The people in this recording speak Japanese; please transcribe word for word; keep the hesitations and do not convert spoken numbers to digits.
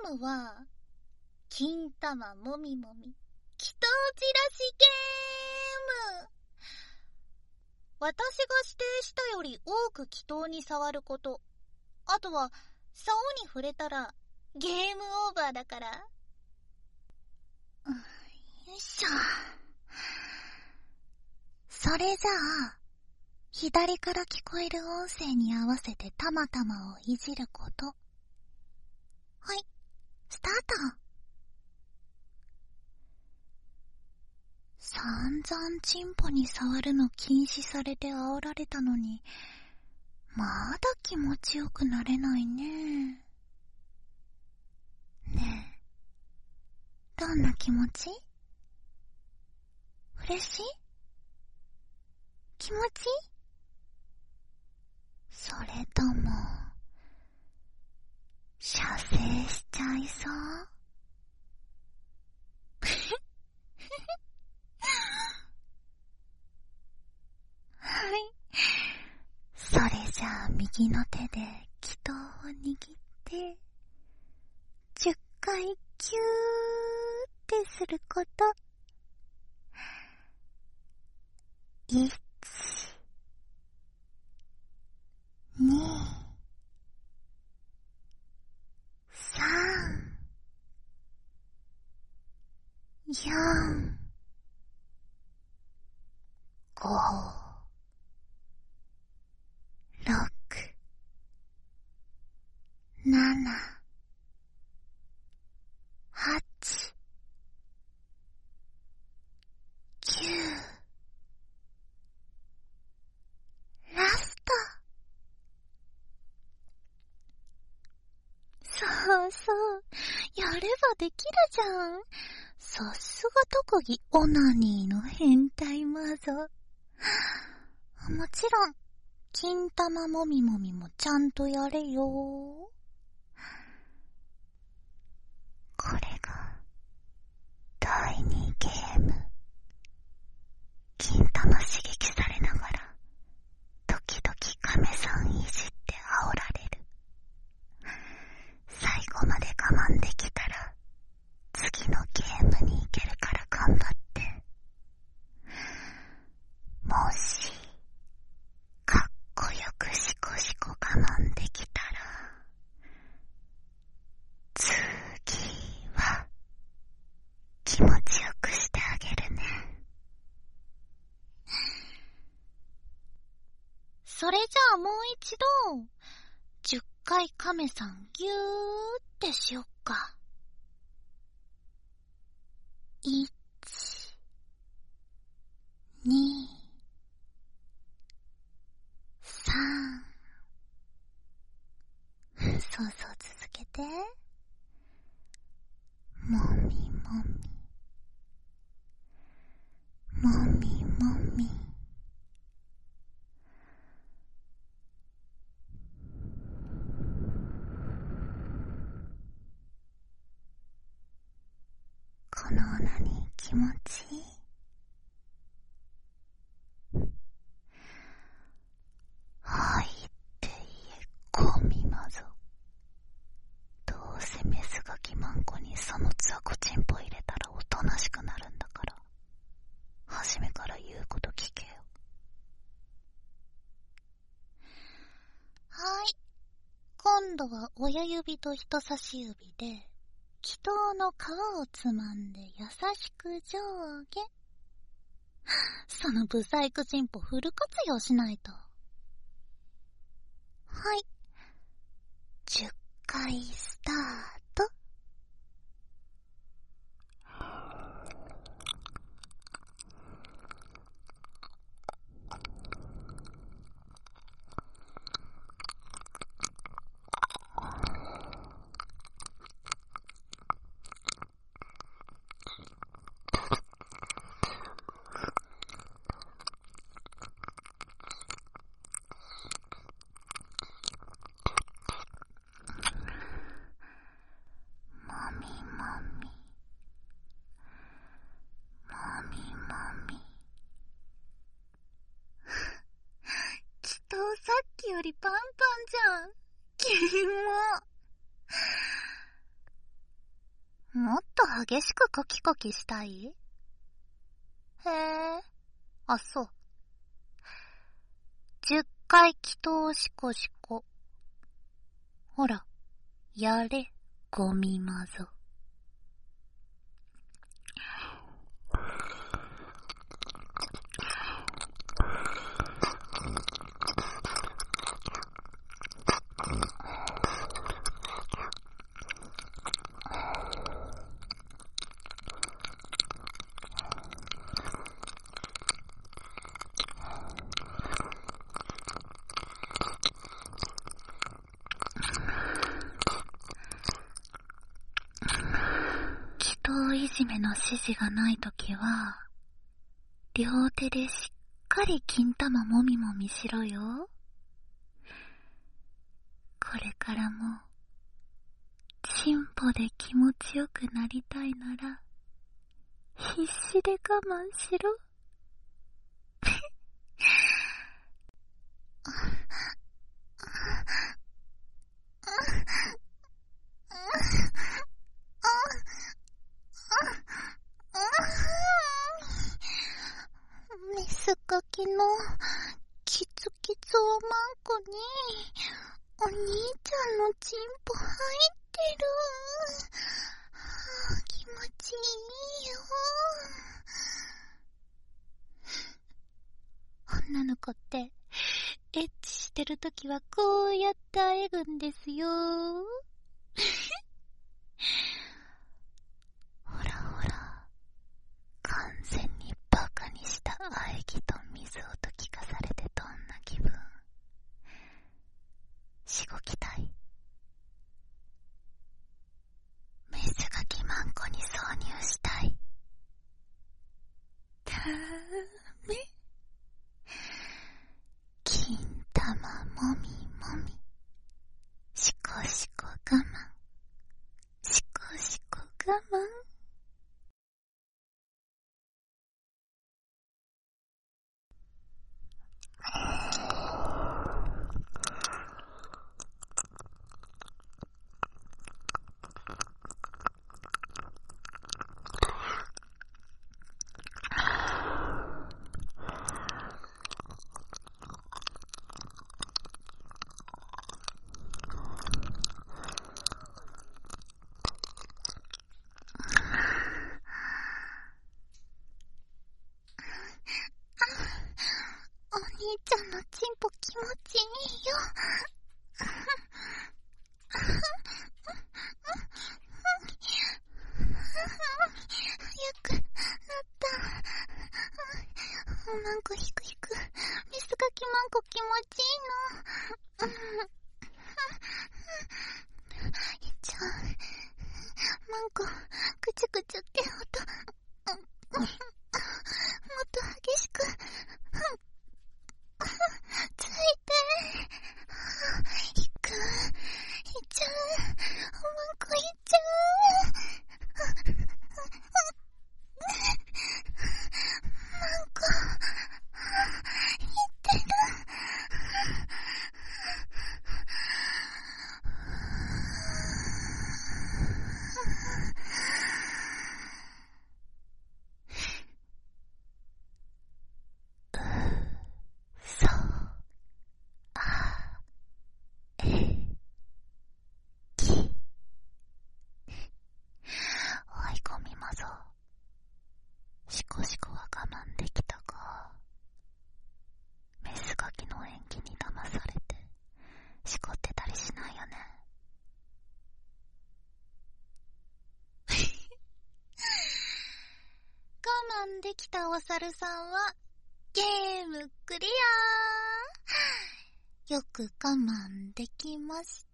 ームは、金玉もみもみ、祈祷じらしゲーム。私が指定したより多く祈祷に触ること。あとは、竿に触れたら、ゲームオーバーだから。よいしょ。それじゃあ、左から聞こえる音声に合わせてたまたまをいじること。はい、スタート。散々チンポに触るの禁止されて煽られたのに、まだ気持ちよくなれないね。ねえ、どんな気持ち？嬉しい？気持ちいい？それとも、射精しちゃいそう？はい。それじゃあ右の手で祈祷を握って、じゅっかいキューってすること。いち、に、さん、よん、ご、ろく、なな、はち、きゅう、ラスト。そうそう、やればできるじゃん。さすが特技オナニーの変態魔女。もちろん、金玉もみもみもちゃんとやれよ。これがだいにゲーム。金玉刺激されながら時々亀さんいじって煽られる。最後まで我慢できたら次のゲームに行けるから頑張って。もしかっこよくシコシコ我慢できたら、次は気持ちよくしてあげるね。それじゃあもう一度、じゅっかい亀さんギューってしよっか。いち、に、さん。そうそう続けて。もみもみ。もみもみ。このオナニー気持ちいい？はいって言え、こみまぞ。どうせメスガキマンコにそのザコチンポ入れたらおとなしくなるんだから、初めから言うこと聞けよ。はい。今度は親指と人差し指で、祈祷の皮をつまんで優しく上下。そのブサイクチンポフル活用しないと。はい。じゅっかいスタート。さっきよりパンパンじゃん。キモ。 激しくコキコキしたい？へえ、あ、そう。じゅっかい祈祷シコシコ。ほら、やれ、ゴミマゾ。いじめの指示がないときは、両手でしっかり金玉もみもみしろよ。これからも、チンポで気持ちよくなりたいなら、必死で我慢しろ。メスガキのキツキツおまんこにお兄ちゃんのチンポ入ってる。はあ、気持ちいいよ。女の子ってエッチしてるときはこうやってあえぐんですよ。ほらほら、完全にバカにした喘ぎと水をと聞かされてどんな気分？しごきたい？メスガキマンコに挿入したい？ダメ。金玉もみもみ、しこしこ我慢、しこしこ我慢。お兄ちゃんのチンポ気持ちいいよ。早くなった。おまんこひくひく。メスガキマンコ気持ちいいの。いっちゃん、マンコくちゅくちゅって音。もっと激しく。ついて。いく。いっちゃう。おまんこいっちゃう。マンコ、いってる。シコシコは我慢できたか。メスガキの演技に騙されてしこってたりしないよね。我慢できたお猿さんはゲームクリア。よく我慢できました。